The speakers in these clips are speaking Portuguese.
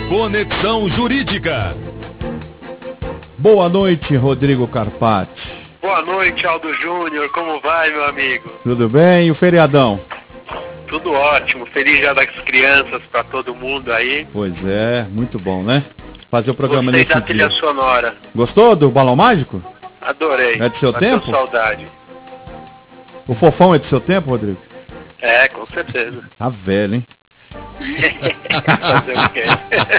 Conexão Jurídica. Boa noite, Rodrigo Carpati. Boa noite, Aldo Júnior. Como vai, meu amigo? Tudo bem? E o feriadão? Tudo ótimo. Feliz Dia das Crianças para todo mundo aí. Pois é, muito bom, né? Fazer o programa Gostei nesse da dia. trilha sonora. Gostou do Balão Mágico? Adorei. É do seu tempo? Saudade. O Fofão é do seu tempo, Rodrigo? É, com certeza. Tá velho, hein? Fazer o quê?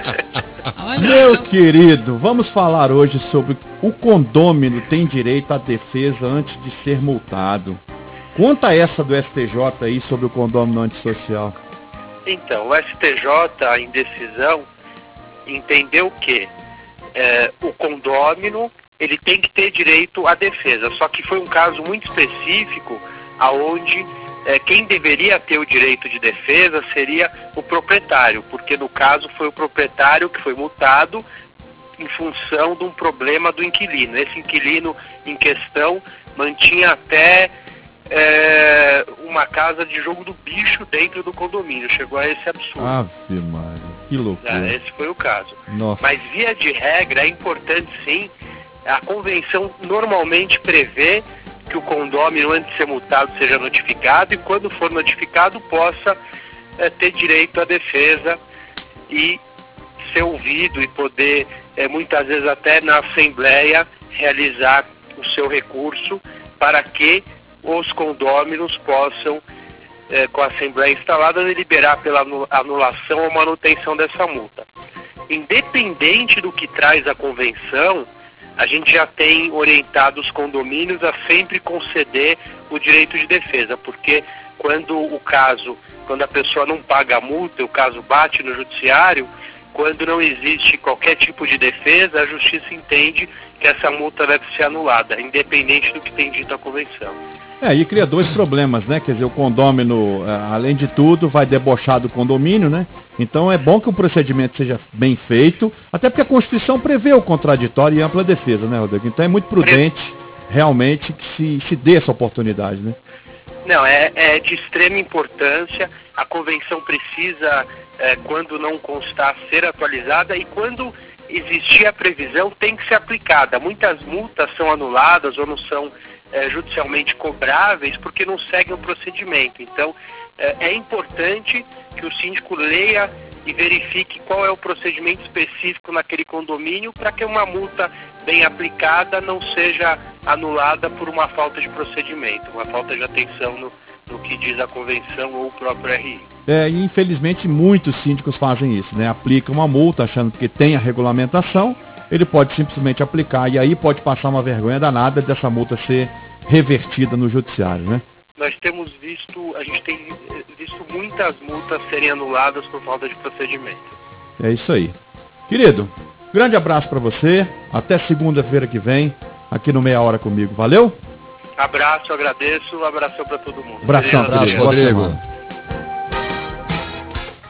Meu querido, vamos falar hoje sobre o condômino tem direito à defesa antes de ser multado. Conta essa do STJ aí sobre o condômino antissocial. Então, o STJ, em decisão, entendeu que o condômino ele tem que ter direito à defesa. Só que foi um caso muito específico, aonde quem deveria ter o direito de defesa seria o proprietário, porque no caso foi o proprietário que foi multado em função de um problema do inquilino. Esse inquilino em questão mantinha até uma casa de jogo do bicho dentro do condomínio. Chegou a esse absurdo. Ave Maria, que loucura. Esse foi o caso. Nossa. Mas via de regra é importante sim, a convenção normalmente prevê que o condômino, antes de ser multado, seja notificado e quando for notificado possa ter direito à defesa e ser ouvido e poder, muitas vezes até na Assembleia, realizar o seu recurso para que os condôminos possam, com a Assembleia instalada, deliberar pela anulação ou manutenção dessa multa. Independente do que traz a convenção, a gente já tem orientado os condomínios a sempre conceder o direito de defesa, porque quando a pessoa não paga a multa, o caso bate no judiciário, quando não existe qualquer tipo de defesa, a justiça entende que essa multa deve ser anulada, independente do que tem dito a convenção. E cria dois problemas, né? Quer dizer, o condômino, além de tudo, vai debochar do condomínio, né? Então é bom que o procedimento seja bem feito, até porque a Constituição prevê o contraditório e ampla defesa, né, Rodrigo? Então é muito prudente, realmente, que se dê essa oportunidade, né? Não, é de extrema importância. A convenção precisa, quando não constar, ser atualizada, e quando existir a previsão tem que ser aplicada. Muitas multas são anuladas ou não são judicialmente cobráveis porque não seguem o procedimento. Então é importante que o síndico leia e verifique qual é o procedimento específico naquele condomínio para que uma multa bem aplicada não seja anulada por uma falta de procedimento, uma falta de atenção no que diz a convenção ou o próprio RI. E infelizmente muitos síndicos fazem isso, né? Aplicam uma multa achando que tem a regulamentação, ele pode simplesmente aplicar e aí pode passar uma vergonha danada dessa multa ser revertida no judiciário, né? A gente tem visto muitas multas serem anuladas por falta de procedimento. É isso aí. Querido, grande abraço para você, até segunda-feira que vem, aqui no Meia Hora comigo, valeu? Abraço, agradeço, um abração para todo mundo. Abração, Abraço, Rodrigo.